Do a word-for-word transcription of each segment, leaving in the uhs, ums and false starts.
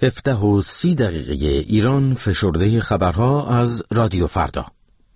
هفده و سی دقیقه ایران، فشرده خبرها از رادیو فردا.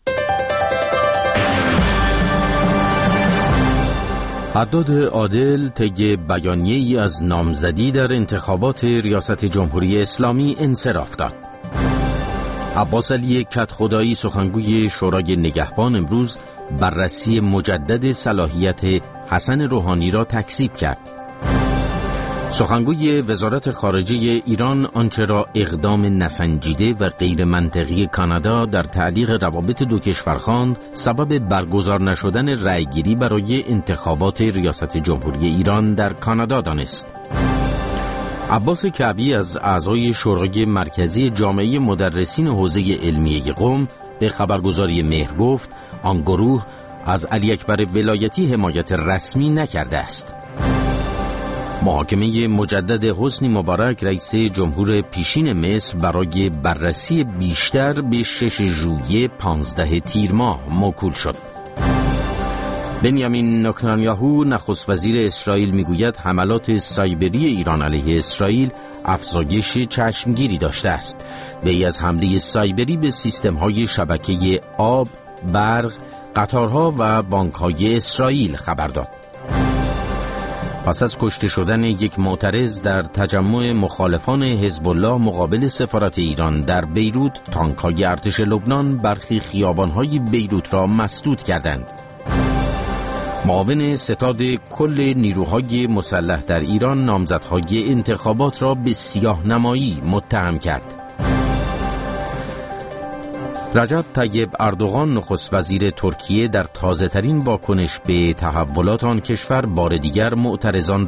حداد عادل طی بیانیه‌ای از نامزدی در انتخابات ریاست جمهوری اسلامی انصراف داد. عباس علی کدخدایی سخنگوی شورای نگهبان امروز بررسی مجدد صلاحیت حسن روحانی را تکذیب کرد. سخنگوی وزارت خارجه ایران آنچه را اقدام نسنجیده و غیر منطقی کانادا در تعلیق روابط دو کشور خواند، سبب برگزار نشدن رأیگیری برای انتخابات ریاست جمهوری ایران در کانادا دانست. عباس کعبی از اعضای شورای مرکزی جامعه مدرسین حوزه علمیه قم به خبرگزاری مهر گفت آن گروه از علی اکبر ولایتی حمایت رسمی نکرده است. محاکمه مجدد حسنی مبارک رئیس جمهور پیشین مصر برای بررسی بیشتر به شش ژوئیه پانزده تیر ماه موکول شد. بنیامین نتانیاهو نخست وزیر اسرائیل میگوید حملات سایبری ایران علیه اسرائیل افزایش چشمگیری داشته است. وی از حمله سایبری به سیستم‌های شبکه آب، برق، قطارها و بانک‌های اسرائیل خبر داد. پس از کشته شدن یک معترض در تجمع مخالفان حزب الله مقابل سفارت ایران در بیروت، تانک‌های ارتش لبنان برخی خیابان‌های بیروت را مسدود کردند. معاون ستاد کل نیروهای مسلح در ایران نامزدهای انتخابات را به سیاه‌نمایی متهم کرد. رجب طیب اردوغان نخست وزیر ترکیه در تازه‌ترین واکنش به تحولات آن کشور بار دیگر معترضان